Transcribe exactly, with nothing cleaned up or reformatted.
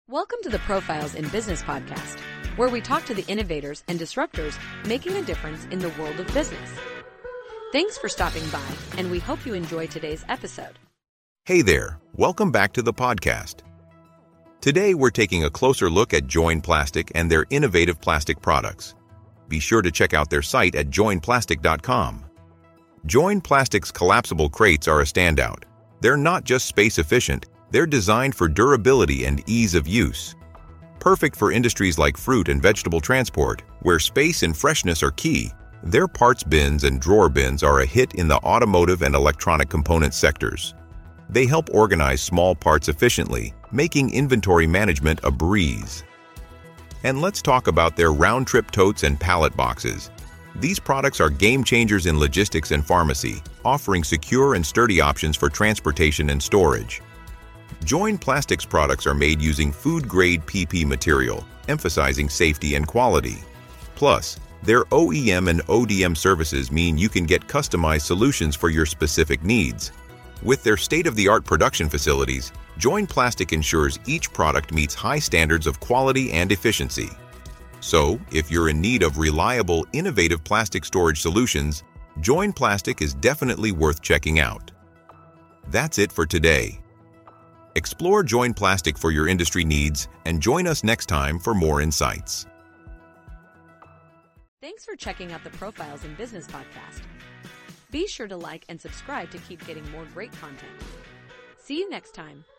Welcome to the Profiles in Business podcast, where we talk to the innovators and disruptors making a difference in the world of business. Thanks for stopping by, and we hope you enjoy today's episode. Hey there, welcome back to the podcast. Today we're taking a closer look at Join Plastic and their innovative plastic products. Be sure to check out their site at join plastic dot com. Join Plastic's collapsible crates are a standout. They're not just space efficient, they're designed for durability and ease of use. Perfect for industries like fruit and vegetable transport, where space and freshness are key, their parts bins and drawer bins are a hit in the automotive and electronic component sectors. They help organize small parts efficiently, making inventory management a breeze. And let's talk about their round-trip totes and pallet boxes. These products are game changers in logistics and pharmacy, offering secure and sturdy options for transportation and storage. Join Plastic's products are made using food-grade P P material, emphasizing safety and quality. Plus, their O E M and O D M services mean you can get customized solutions for your specific needs. With their state-of-the-art production facilities, Join Plastic ensures each product meets high standards of quality and efficiency. So, if you're in need of reliable, innovative plastic storage solutions, Join Plastic is definitely worth checking out. That's it for today. Explore Join Plastic for your industry needs and join us next time for more insights. Thanks for checking out the Profiles in Business podcast. Be sure to like and subscribe to keep getting more great content. See you next time.